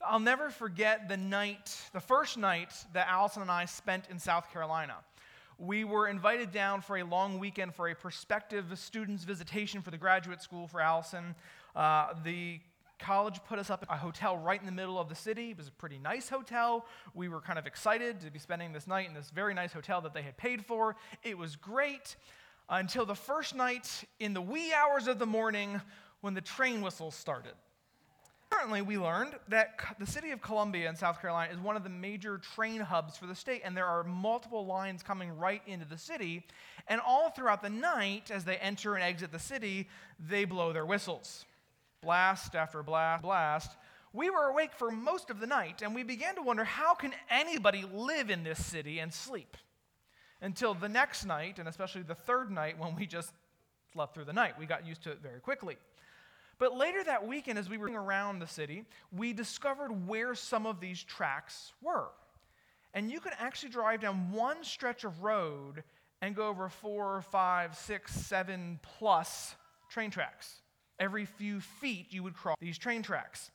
I'll never forget the first night that Allison and I spent in South Carolina. We were invited down for a long weekend for a prospective student's visitation for the graduate school for Allison. The college put us up at a hotel right in the middle of the city. It was a pretty nice hotel. We were kind of excited to be spending this night in this very nice hotel that they had paid for. It was great until the first night in the wee hours of the morning when the train whistles started. Currently, we learned that the city of Columbia in South Carolina is one of the major train hubs for the state, and there are multiple lines coming right into the city. And all throughout the night, as they enter and exit the city, they blow their whistles. Blast after blast. We were awake for most of the night, and we began to wonder, how can anybody live in this city and sleep? Until the next night, and especially the third night, when we just slept through the night. We got used to it very quickly. But later that weekend, as we were around the city, we discovered where some of these tracks were. And you could actually drive down one stretch of road and go over 4, 5, 6, 7 plus train tracks. Every few feet, you would cross these train tracks.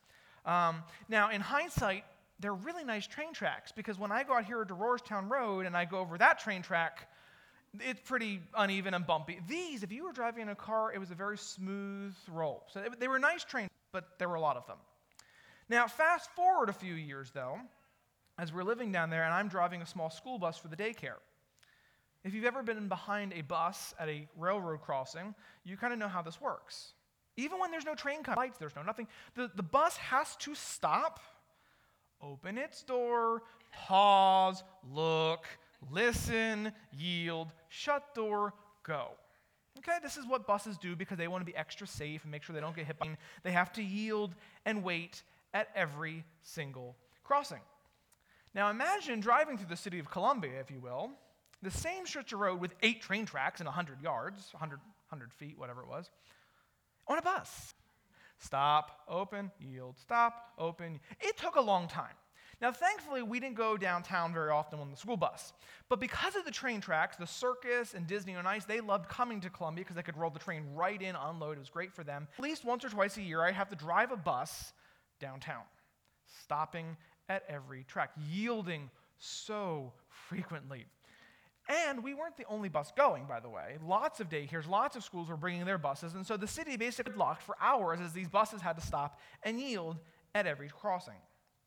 Now, in hindsight, they're really nice train tracks, because when I go out here to Rohrstown Road and I go over that train track, it's pretty uneven and bumpy. These, if you were driving in a car, it was a very smooth roll. So they were nice trains, but there were a lot of them. Now, fast forward a few years, though, as we're living down there, and I'm driving a small school bus for the daycare. If you've ever been behind a bus at a railroad crossing, you kind of know how this works. Even when there's no train lights, there's no nothing, the bus has to stop, open its door, pause, look, listen, yield, shut door, go. Okay, this is what buses do because they want to be extra safe and make sure they don't get hit by. They have to yield and wait at every single crossing. Now imagine driving through the city of Columbia, if you will, the same stretch of road with 8 train tracks and 100 yards, 100 feet, whatever it was, on a bus. Stop, open, yield, stop, open. It took a long time. Now, thankfully, we didn't go downtown very often on the school bus. But because of the train tracks, the circus and Disney on Ice, they loved coming to Columbia because they could roll the train right in, unload. It was great for them. At least once or twice a year, I have to drive a bus downtown, stopping at every track, yielding so frequently. And we weren't the only bus going, by the way. Lots of daycares, lots of schools were bringing their buses, and so the city basically locked for hours as these buses had to stop and yield at every crossing.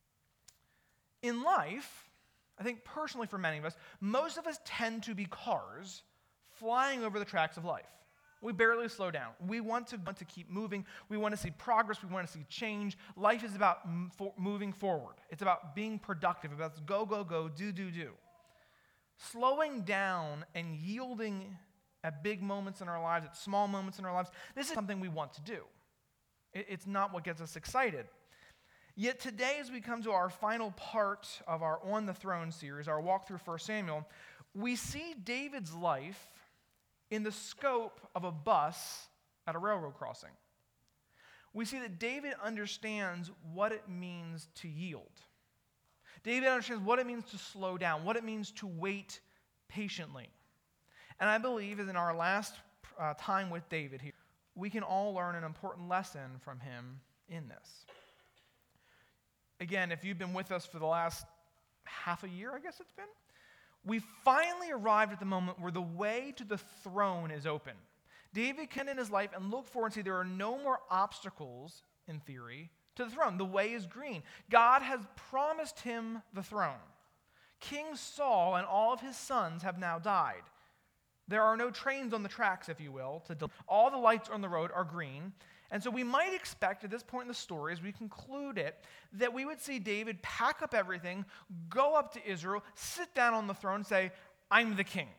In life, I think personally for many of us, most of us tend to be cars flying over the tracks of life. We barely slow down. We want to keep moving. We want to see progress. We want to see change. Life is about moving forward. It's about being productive, about go, go, go, do, do, do. Slowing down and yielding at big moments in our lives, at small moments in our lives, this is something we want to do. It's not what gets us excited. Yet today, as we come to our final part of our On the Throne series, our walk through 1 Samuel, we see David's life in the scope of a bus at a railroad crossing. We see that David understands what it means to yield. David understands what it means to slow down, what it means to wait patiently. And I believe, as in our last time with David here, we can all learn an important lesson from him in this. Again, if you've been with us for the last half a year, I guess it's been, we finally arrived at the moment where the way to the throne is open. David can in his life and look forward and see there are no more obstacles, in theory, to the throne. The way is green. God has promised him the throne. King Saul and all of his sons have now died. There are no trains on the tracks, if you will. All the lights on the road are green. And so we might expect at this point in the story, as we conclude it, that we would see David pack up everything, go up to Israel, sit down on the throne, and say, I'm the king.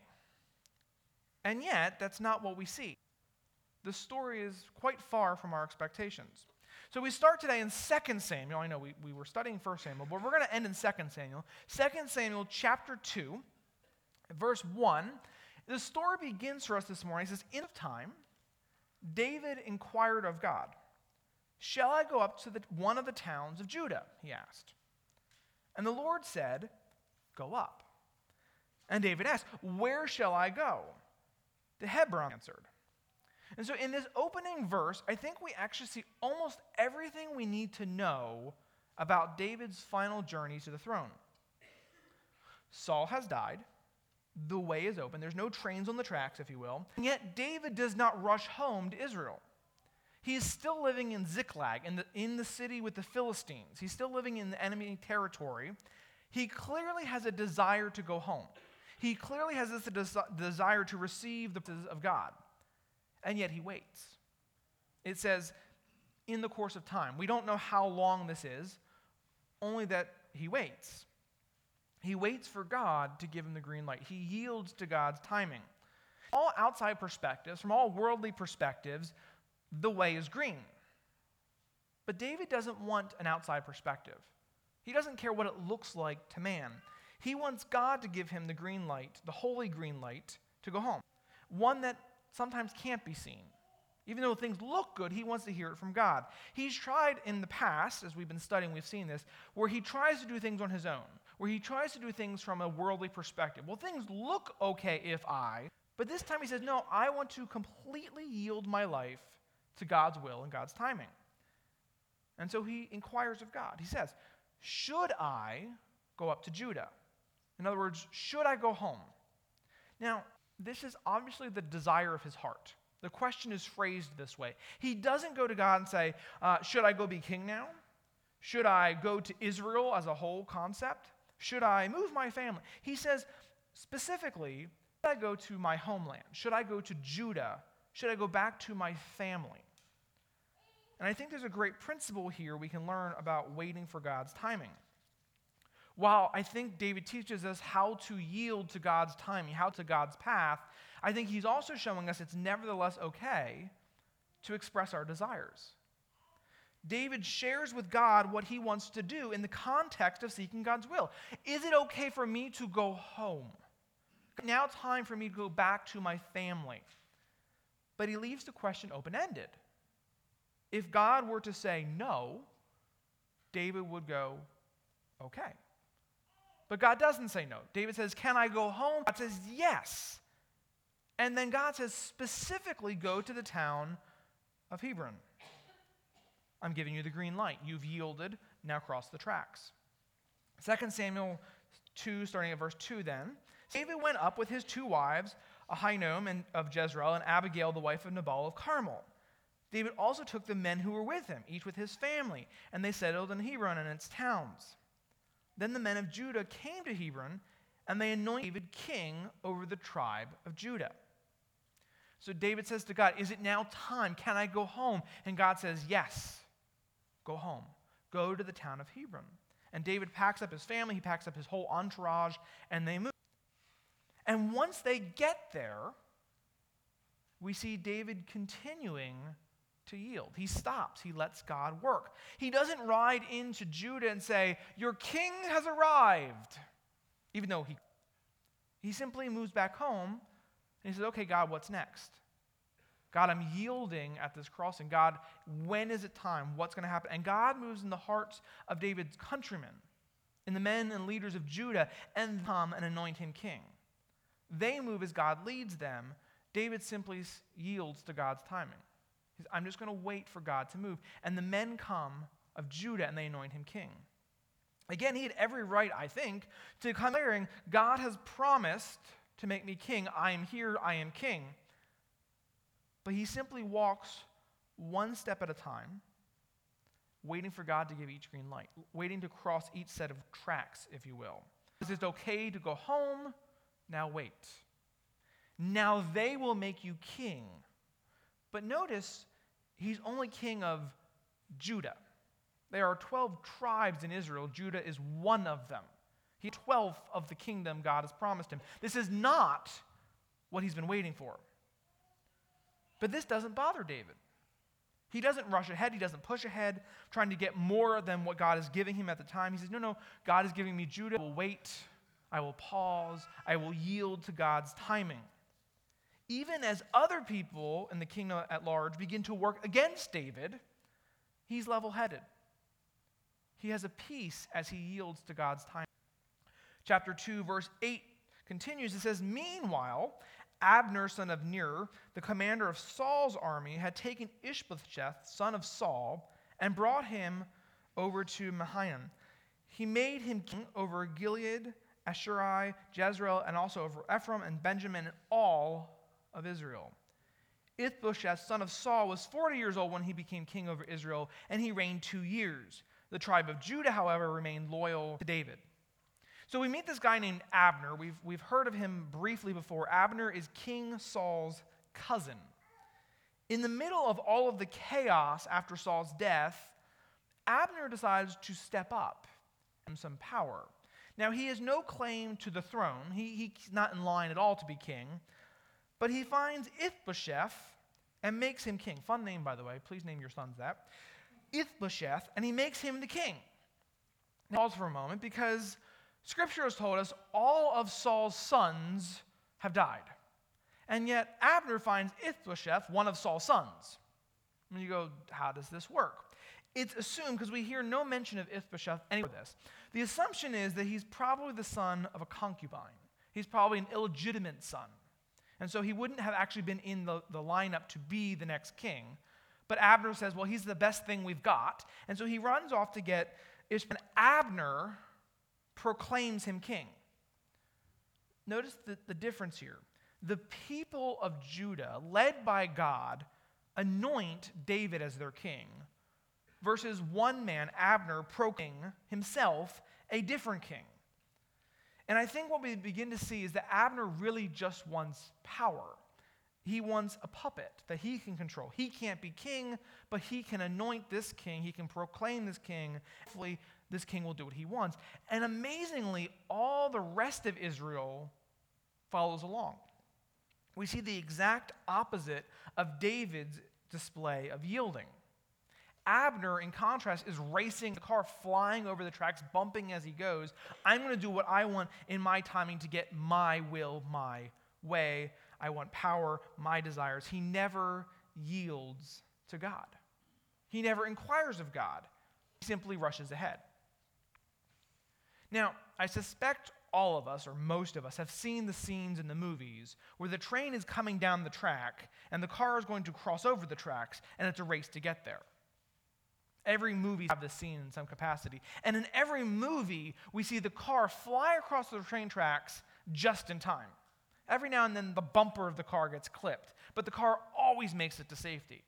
And yet, that's not what we see. The story is quite far from our expectations. So we start today in 2 Samuel. I know we were studying 1 Samuel, but we're going to end in 2 Samuel. 2 Samuel chapter 2, verse 1. The story begins for us this morning. It says, in of time, David inquired of God, shall I go up to one of the towns of Judah? He asked. And the Lord said, go up. And David asked, where shall I go? To Hebron answered. And so in this opening verse, I think we actually see almost everything we need to know about David's final journey to the throne. Saul has died. The way is open. There's no trains on the tracks, if you will. And yet David does not rush home to Israel. He is still living in Ziklag, in the city with the Philistines. He's still living in the enemy territory. He clearly has a desire to go home. He clearly has this desire to receive the presence of God. And yet he waits. It says, in the course of time. We don't know how long this is, only that he waits. He waits for God to give him the green light. He yields to God's timing. All outside perspectives, from all worldly perspectives, the way is green. But David doesn't want an outside perspective. He doesn't care what it looks like to man. He wants God to give him the green light, the holy green light, to go home. One that sometimes can't be seen. Even though things look good, he wants to hear it from God. He's tried in the past, as we've been studying, we've seen this, where he tries to do things on his own, where he tries to do things from a worldly perspective. Well, things look okay but this time he says, no, I want to completely yield my life to God's will and God's timing. And so he inquires of God. He says, should I go up to Judah? In other words, should I go home? Now, this is obviously the desire of his heart. The question is phrased this way. He doesn't go to God and say, should I go be king now? Should I go to Israel as a whole concept? Should I move my family? He says specifically, should I go to my homeland? Should I go to Judah? Should I go back to my family? And I think there's a great principle here we can learn about waiting for God's timing. While I think David teaches us how to yield to God's timing, how to God's path, I think he's also showing us it's nevertheless okay to express our desires. David shares with God what he wants to do in the context of seeking God's will. Is it okay for me to go home? Now it's time for me to go back to my family. But he leaves the question open-ended. If God were to say no, David would go, okay. But God doesn't say no. David says, can I go home? God says, yes. And then God says, specifically go to the town of Hebron. I'm giving you the green light. You've yielded, now cross the tracks. 2 Samuel 2, starting at verse 2 then. David went up with his two wives, Ahinoam of Jezreel and Abigail, the wife of Nabal of Carmel. David also took the men who were with him, each with his family, and they settled in Hebron and its towns. Then the men of Judah came to Hebron, and they anointed David king over the tribe of Judah. So David says to God, is it now time? Can I go home? And God says, yes, go home. Go to the town of Hebron. And David packs up his family, he packs up his whole entourage, and they move. And once they get there, we see David continuing to yield. He stops. He lets God work. He doesn't ride into Judah and say, your king has arrived, even though he simply moves back home and he says, okay, God, what's next? God, I'm yielding at this crossing. God, when is it time? What's going to happen? And God moves in the hearts of David's countrymen, in the men and leaders of Judah, and come and anoint him king. They move as God leads them. David simply yields to God's timing. I'm just going to wait for God to move. And the men come of Judah and they anoint him king. Again, he had every right, I think, to come declaring, God has promised to make me king. I am here, I am king. But he simply walks one step at a time, waiting for God to give each green light, waiting to cross each set of tracks, if you will. Is it okay to go home? Now wait. Now they will make you king. But notice, he's only king of Judah. There are 12 tribes in Israel. Judah is one of them. He's 12th of the kingdom God has promised him. This is not what he's been waiting for. But this doesn't bother David. He doesn't rush ahead. He doesn't push ahead, trying to get more than what God is giving him at the time. He says, no, God is giving me Judah. I will wait. I will pause. I will yield to God's timing. Even as other people in the kingdom at large begin to work against David, he's level-headed. He has a peace as he yields to God's time. Chapter 2, verse 8 continues. It says, meanwhile, Abner, son of Ner, the commander of Saul's army, had taken Ishbosheth, son of Saul, and brought him over to Mahanaim. He made him king over Gilead, Ashuri, Jezreel, and also over Ephraim and Benjamin and all of Israel. Ishbosheth, son of Saul, was 40 years old when he became king over Israel, and he reigned 2 years. The tribe of Judah, however, remained loyal to David. So we meet this guy named Abner. We've heard of him briefly before. Abner is King Saul's cousin. In the middle of all of the chaos after Saul's death, Abner decides to step up and some power. Now, he has no claim to the throne. He's not in line at all to be king. But he finds Ishbosheth and makes him king. Fun name, by the way. Please name your sons that. Ishbosheth, and he makes him the king. Now, pause for a moment, because Scripture has told us all of Saul's sons have died. And yet Abner finds Ishbosheth, one of Saul's sons. And you go, how does this work? It's assumed, because we hear no mention of Ishbosheth anywhere in this. The assumption is that he's probably the son of a concubine. He's probably an illegitimate son. And so he wouldn't have actually been in the lineup to be the next king. But Abner says, well, he's the best thing we've got. And so he runs off to get Ishbosheth. And Abner proclaims him king. Notice the difference here. The people of Judah, led by God, anoint David as their king, versus one man, Abner, proclaiming himself a different king. And I think what we begin to see is that Abner really just wants power. He wants a puppet that he can control. He can't be king, but he can anoint this king. He can proclaim this king. Hopefully, this king will do what he wants. And amazingly, all the rest of Israel follows along. We see the exact opposite of David's display of yielding. Abner, in contrast, is racing the car, flying over the tracks, bumping as he goes. I'm going to do what I want in my timing to get my will, my way. I want power, my desires. He never yields to God. He never inquires of God. He simply rushes ahead. Now, I suspect all of us, or most of us, have seen the scenes in the movies where the train is coming down the track and the car is going to cross over the tracks, and it's a race to get there. Every movie has this scene in some capacity. And in every movie, we see the car fly across the train tracks just in time. Every now and then, the bumper of the car gets clipped, but the car always makes it to safety.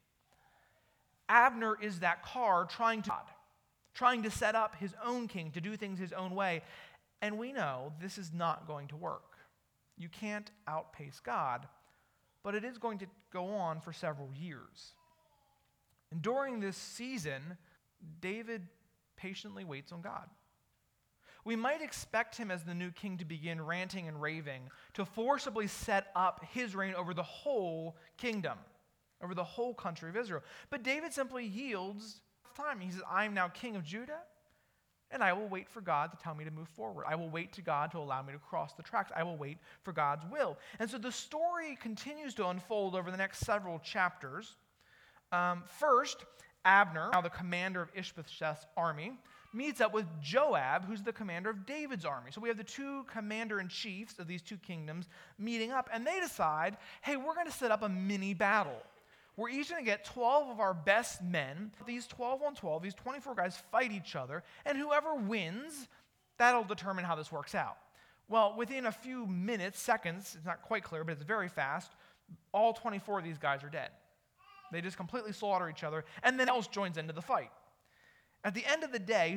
Abner is that car trying to set up his own king, to do things his own way. And we know this is not going to work. You can't outpace God, but it is going to go on for several years. And during this season, David patiently waits on God. We might expect him as the new king to begin ranting and raving, to forcibly set up his reign over the whole kingdom, over the whole country of Israel. But David simply yields time. He says, I am now king of Judah, and I will wait for God to tell me to move forward. I will wait to God to allow me to cross the tracks. I will wait for God's will. And so the story continues to unfold over the next several chapters. First, Abner, now the commander of Ishbosheth's army, meets up with Joab, who's the commander of David's army. So we have the two commander-in-chiefs of these two kingdoms meeting up, and they decide, hey, we're going to set up a mini battle. We're each going to get 12 of our best men. These 12 on 12, these 24 guys fight each other, and whoever wins, that'll determine how this works out. Well, within a few minutes, seconds, it's not quite clear, but it's very fast, all 24 of these guys are dead. They just completely slaughter each other, and then else joins into the fight. At the end of the day,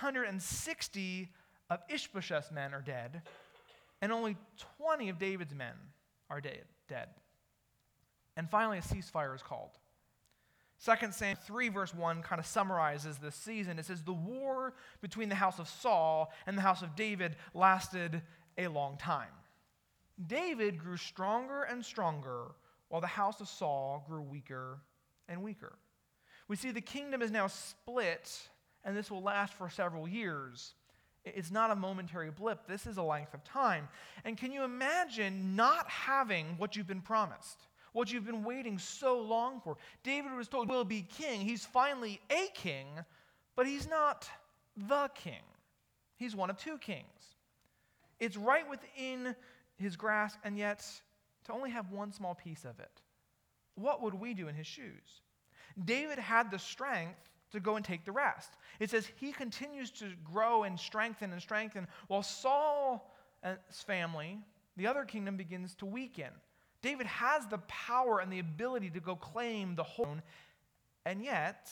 360 of Ishbosheth's men are dead, and only 20 of David's men are dead. And finally, a ceasefire is called. 2 Samuel 3, verse 1 kind of summarizes this season. It says, the war between the house of Saul and the house of David lasted a long time. David grew stronger and stronger, while the house of Saul grew weaker and weaker. We see the kingdom is now split, and this will last for several years. It's not a momentary blip. This is a length of time. And can you imagine not having what you've been promised, what you've been waiting so long for? David was told he will be king. He's finally a king, but he's not the king. He's one of two kings. It's right within his grasp, and yet to only have one small piece of it. What would we do in his shoes? David had the strength to go and take the rest. It says he continues to grow and strengthen while Saul's family, the other kingdom, begins to weaken. David has the power and the ability to go claim the whole, and yet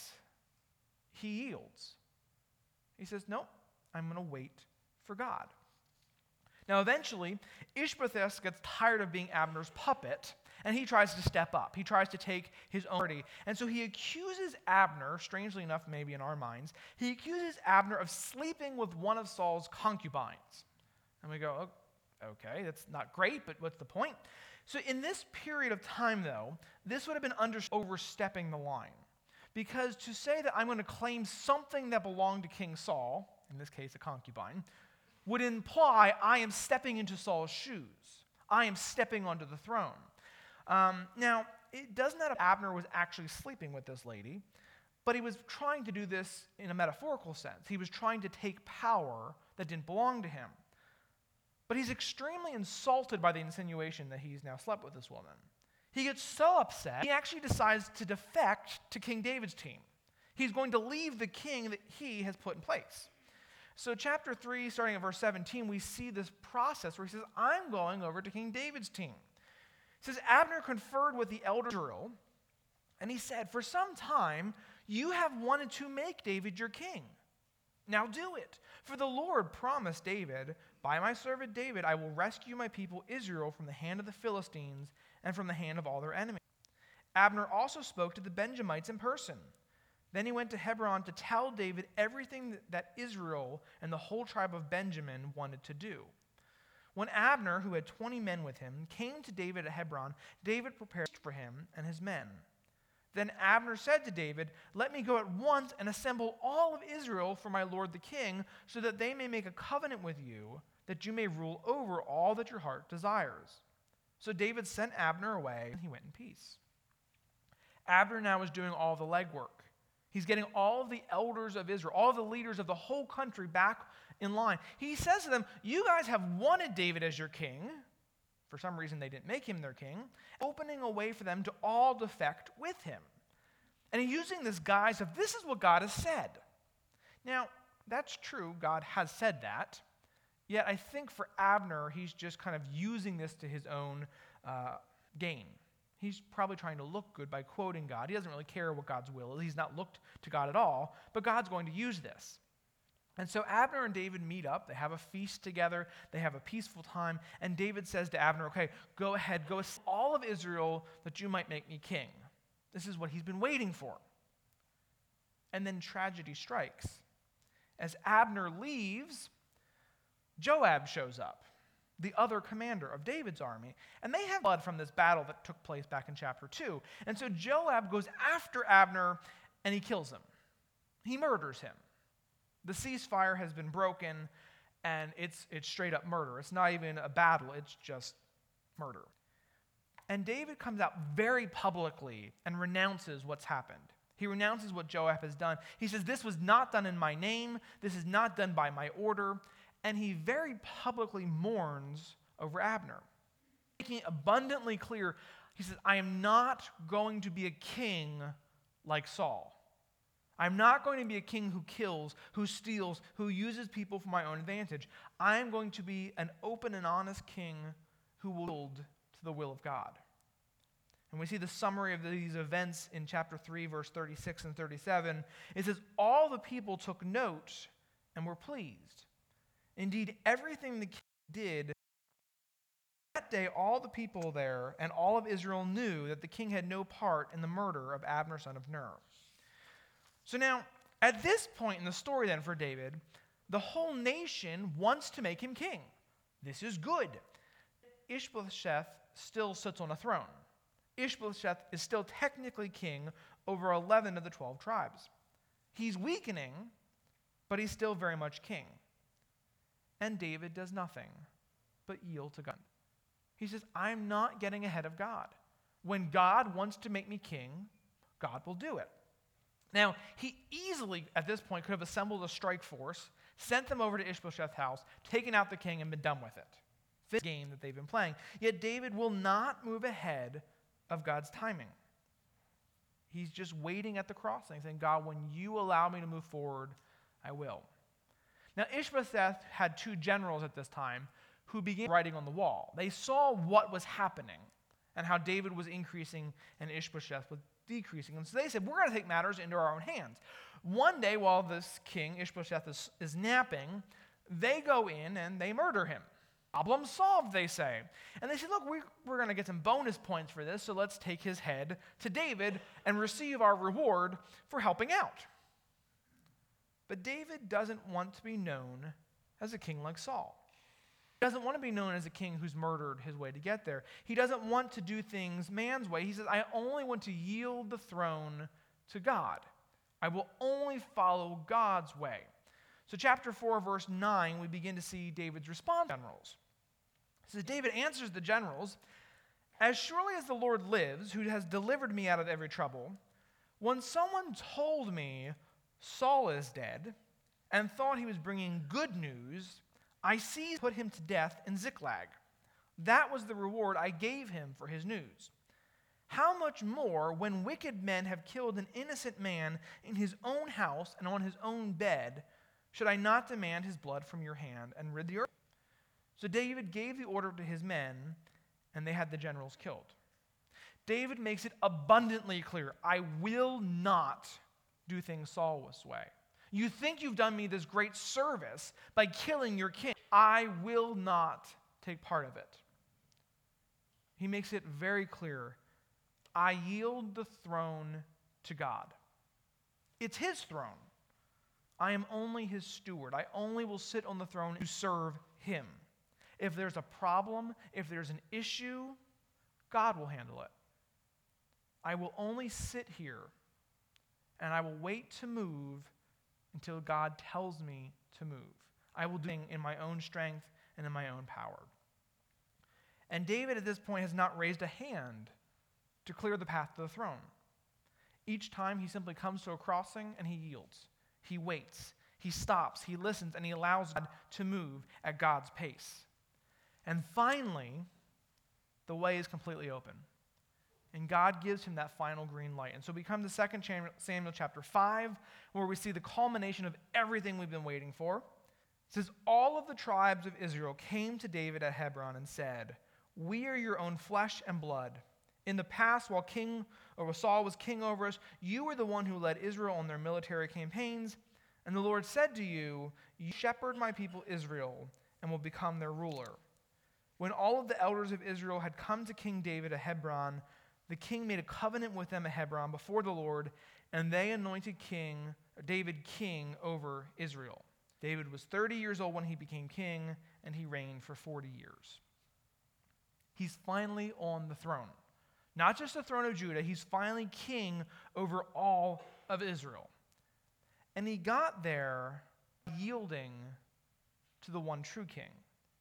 he yields. He says, "Nope, I'm going to wait for God." Now, eventually, Ishbosheth gets tired of being Abner's puppet, and he tries to step up. He tries to take his own authority. And so he accuses Abner, strangely enough, maybe in our minds, he accuses Abner of sleeping with one of Saul's concubines. And we go, "Oh, okay, that's not great, but what's the point?" So in this period of time, though, this would have been overstepping the line. Because to say that I'm going to claim something that belonged to King Saul, in this case a concubine, would imply I am stepping into Saul's shoes. I am stepping onto the throne. Now, it does not have Abner was actually sleeping with this lady, but he was trying to do this in a metaphorical sense. He was trying to take power that didn't belong to him. But he's extremely insulted by the insinuation that he's now slept with this woman. He gets so upset, he actually decides to defect to King David's team. He's going to leave the king that he has put in place. So chapter 3, starting at verse 17, we see this process where he says, I'm going over to King David's team. It says, Abner conferred with the elder Israel, and he said, for some time you have wanted to make David your king. Now do it. For the Lord promised David, by my servant David, I will rescue my people Israel from the hand of the Philistines and from the hand of all their enemies. Abner also spoke to the Benjamites in person. Then he went to Hebron to tell David everything that Israel and the whole tribe of Benjamin wanted to do. When Abner, who had 20 men with him, came to David at Hebron, David prepared for him and his men. Then Abner said to David, let me go at once and assemble all of Israel for my lord the king, so that they may make a covenant with you, that you may rule over all that your heart desires. So David sent Abner away, and he went in peace. Abner now was doing all the legwork. He's getting all of the elders of Israel, all of the leaders of the whole country back in line. He says to them, you guys have wanted David as your king. For some reason, they didn't make him their king, opening a way for them to all defect with him. And he's using this guise of, this is what God has said. Now, that's true. God has said that. Yet I think for Abner, he's just kind of using this to his own gain. He's probably trying to look good by quoting God. He doesn't really care what God's will is. He's not looked to God at all, but God's going to use this. And so Abner and David meet up. They have a feast together. They have a peaceful time. And David says to Abner, okay, go ahead, go all of Israel that you might make me king. This is what he's been waiting for. And then tragedy strikes. As Abner leaves, Joab shows up, the other commander of David's army. And they have blood from this battle that took place back in chapter 2. And so Joab goes after Abner and he kills him. He murders him. The ceasefire has been broken, and it's straight up murder. It's not even a battle, it's just murder. And David comes out very publicly and renounces what's happened. He renounces what Joab has done. He says, this was not done in my name, this is not done by my order, and he very publicly mourns over Abner, making it abundantly clear. He says, I am not going to be a king like Saul. I'm not going to be a king who kills, who steals, who uses people for my own advantage. I am going to be an open and honest king who will yield to the will of God. And we see the summary of these events in chapter 3, verse 36 and 37. It says, all the people took note and were pleased. Indeed, everything the king did, that day all the people there and all of Israel knew that the king had no part in the murder of Abner, son of Ner. So now, at this point in the story then for David, the whole nation wants to make him king. This is good. Ishbosheth still sits on a throne. Ishbosheth is still technically king over 11 of the 12 tribes. He's weakening, but he's still very much king. And David does nothing but yield to God. He says, I'm not getting ahead of God. When God wants to make me king, God will do it. Now, he easily, at this point, could have assembled a strike force, sent them over to Ishbosheth's house, taken out the king, and been done with it. This game that they've been playing. Yet David will not move ahead of God's timing. He's just waiting at the crossing, saying, God, when you allow me to move forward, I will. Now, Ishbosheth had two generals at this time who began writing on the wall. They saw what was happening and how David was increasing and Ishbosheth was decreasing. And so they said, we're going to take matters into our own hands. One day, while this king, Ishbosheth, is napping, they go in and they murder him. Problem solved, they say. And they say, look, we're going to get some bonus points for this, so let's take his head to David and receive our reward for helping out. But David doesn't want to be known as a king like Saul. He doesn't want to be known as a king who's murdered his way to get there. He doesn't want to do things man's way. He says, I only want to yield the throne to God. I will only follow God's way. So chapter 4, verse 9, we begin to see David's response to the generals. It says, David answers the generals, as surely as the Lord lives, who has delivered me out of every trouble, when someone told me Saul is dead and thought he was bringing good news, I seized and put him to death in Ziklag. That was the reward I gave him for his news. How much more when wicked men have killed an innocent man in his own house and on his own bed, should I not demand his blood from your hand and rid the earth? So David gave the order to his men, and they had the generals killed. David makes it abundantly clear, I will not do things Saul's way. You think you've done me this great service by killing your king. I will not take part of it. He makes it very clear, I yield the throne to God. It's his throne. I am only his steward. I only will sit on the throne to serve him. If there's a problem, if there's an issue, God will handle it. I will only sit here and I will wait to move until God tells me to move. I will do it in my own strength and in my own power. And David at this point has not raised a hand to clear the path to the throne. Each time he simply comes to a crossing and he yields. He waits, he stops, he listens, and he allows God to move at God's pace. And finally, the way is completely open. And God gives him that final green light. And so we come to 2 Samuel chapter 5, where we see the culmination of everything we've been waiting for. It says, all of the tribes of Israel came to David at Hebron and said, we are your own flesh and blood. In the past, while Saul was king over us, you were the one who led Israel on their military campaigns. And the Lord said to you, you shepherd my people Israel and will become their ruler. When all of the elders of Israel had come to King David at Hebron, the king made a covenant with them at Hebron before the Lord, and they anointed David king over Israel. David was 30 years old when he became king, and he reigned for 40 years. He's finally on the throne. Not just the throne of Judah, he's finally king over all of Israel. And he got there yielding to the one true king.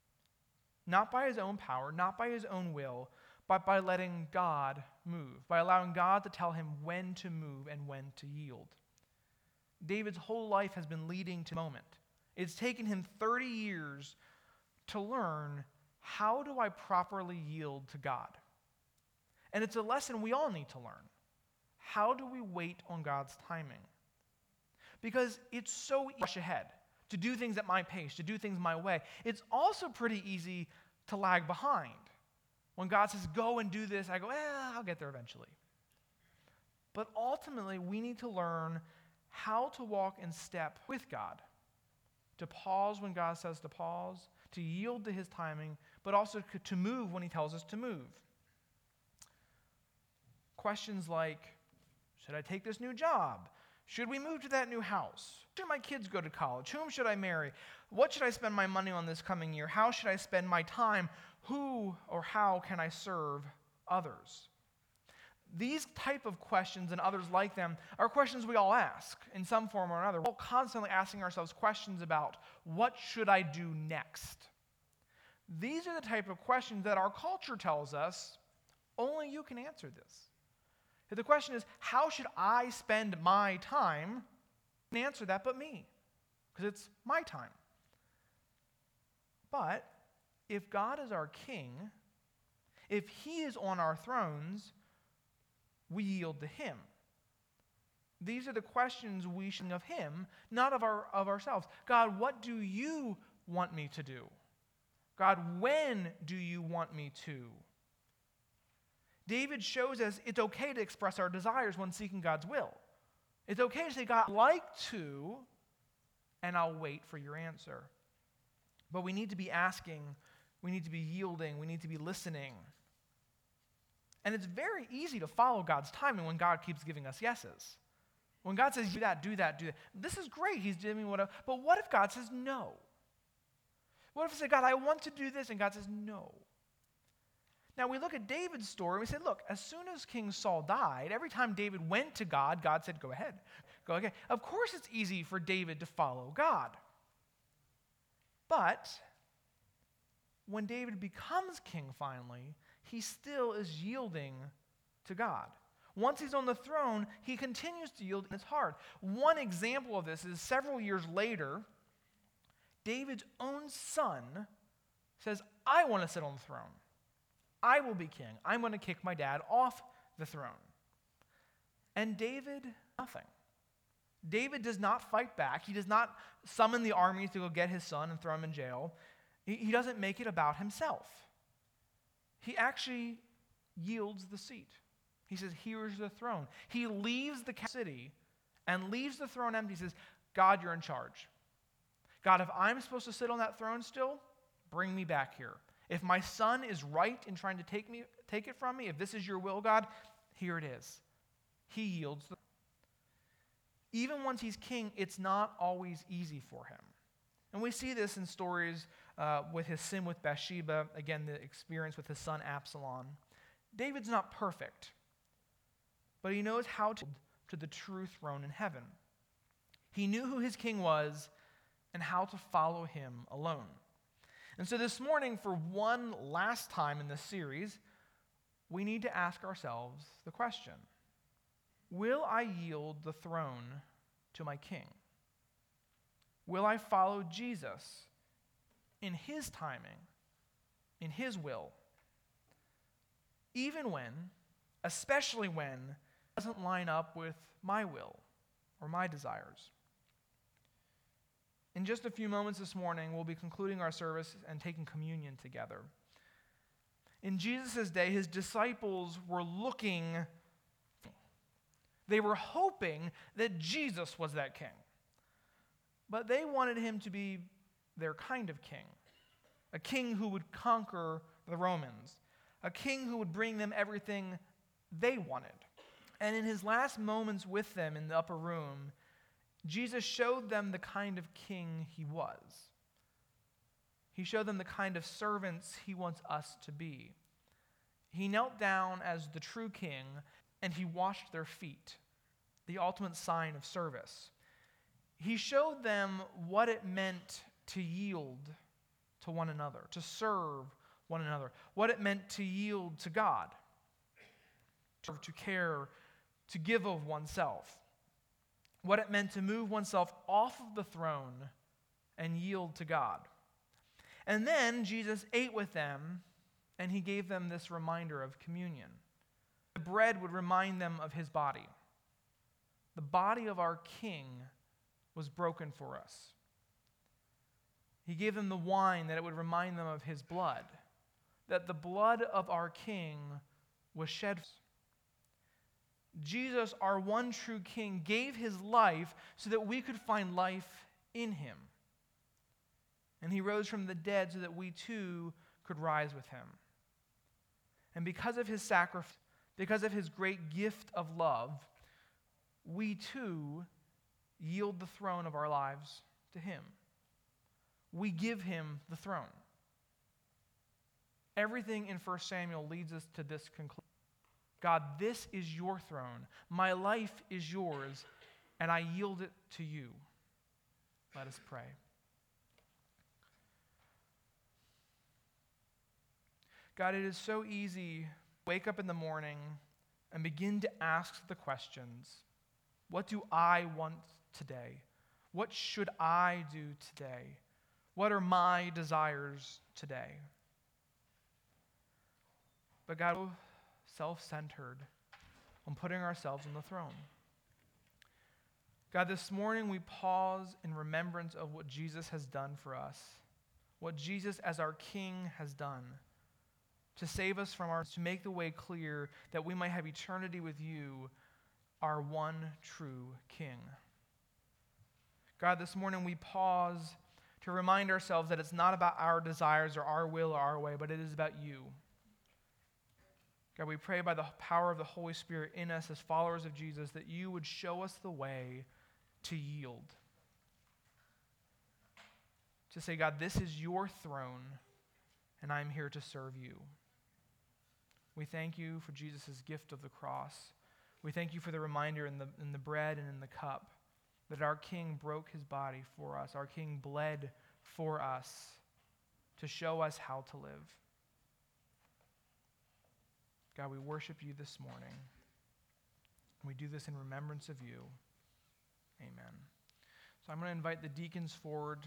Not by his own power, not by his own will, but by letting God move, by allowing God to tell him when to move and when to yield. David's whole life has been leading to the moment. It's taken him 30 years to learn, how do I properly yield to God? And it's a lesson we all need to learn. How do we wait on God's timing? Because it's so easy to rush ahead, to do things at my pace, to do things my way. It's also pretty easy to lag behind. When God says, go and do this, I go, I'll get there eventually. But ultimately, we need to learn how to walk in step with God, to pause when God says to pause, to yield to his timing, but also to move when he tells us to move. Questions like, should I take this new job? Should we move to that new house? Should my kids go to college? Whom should I marry? What should I spend my money on this coming year? How should I spend my time? Who or how can I serve others? These type of questions and others like them are questions we all ask in some form or another. We're all constantly asking ourselves questions about, what should I do next? These are the type of questions that our culture tells us, only you can answer this. If the question is, how should I spend my time? Who can answer that but me? Because it's my time. But if God is our king, if he is on our thrones, we yield to him. These are the questions we should of him, not of ourselves. God, what do you want me to do? God, when do you want me to? David shows us it's okay to express our desires when seeking God's will. It's okay to say, God, I'd like to, and I'll wait for your answer. But we need to be asking, we need to be yielding, we need to be listening. And it's very easy to follow God's timing when God keeps giving us yeses. When God says, do that, do that, do that. This is great, he's doing whatever. But what if God says no? What if I say, God, I want to do this, and God says no? Now, we look at David's story, and we say, look, as soon as King Saul died, every time David went to God, God said, go ahead, go ahead. Of course it's easy for David to follow God. But when David becomes king finally, he still is yielding to God. Once he's on the throne, he continues to yield, and it's hard. One example of this is several years later, David's own son says, I want to sit on the throne. I will be king. I'm going to kick my dad off the throne. And David, nothing. David does not fight back. He does not summon the armies to go get his son and throw him in jail. He doesn't make it about himself. He actually yields the seat. He says, here's the throne. He leaves the city and leaves the throne empty. He says, God, you're in charge. God, if I'm supposed to sit on that throne still, bring me back here. If my son is right in trying to take it from me, if this is your will, God, here it is. He yields. Even once he's king, it's not always easy for him. And we see this in stories with his sin with Bathsheba, again, the experience with his son Absalom. David's not perfect, but he knows how to the true throne in heaven. He knew who his king was and how to follow him alone. And so this morning, for one last time in this series, we need to ask ourselves the question, will I yield the throne to my king? Will I follow Jesus in his timing, in his will, even when, especially when, it doesn't line up with my will or my desires? In just a few moments this morning, we'll be concluding our service and taking communion together. In Jesus' day, his disciples were looking, they were hoping that Jesus was that king. But they wanted him to be their kind of king, a king who would conquer the Romans, a king who would bring them everything they wanted. And in his last moments with them in the upper room, Jesus showed them the kind of king he was. He showed them the kind of servants he wants us to be. He knelt down as the true king, and he washed their feet, the ultimate sign of service. He showed them what it meant to yield to one another, to serve one another, what it meant to yield to God, to care, to give of oneself, what it meant to move oneself off of the throne and yield to God. And then Jesus ate with them, and he gave them this reminder of communion. The bread would remind them of his body. The body of our King was broken for us. He gave them the wine that it would remind them of his blood, that the blood of our King was shed. Jesus, our one true King, gave his life so that we could find life in him. And he rose from the dead so that we too could rise with him. And because of his sacrifice, because of his great gift of love, we too yield the throne of our lives to him. We give him the throne. Everything in 1 Samuel leads us to this conclusion. God, this is your throne. My life is yours, and I yield it to you. Let us pray. God, it is so easy to wake up in the morning and begin to ask the questions. What do I want today? What should I do today? What are my desires today? But God, self-centered on putting ourselves on the throne. God, this morning we pause in remembrance of what Jesus has done for us, what Jesus as our King has done to save us from to make the way clear that we might have eternity with you, our one true King. God, this morning we pause to remind ourselves that it's not about our desires or our will or our way, but it is about you. God, we pray by the power of the Holy Spirit in us as followers of Jesus that you would show us the way to yield. To say, God, this is your throne, and I'm here to serve you. We thank you for Jesus' gift of the cross. We thank you for the reminder in the bread and in the cup that our King broke his body for us. Our King bled for us to show us how to live. God, we worship you this morning. We do this in remembrance of you. Amen. So I'm going to invite the deacons forward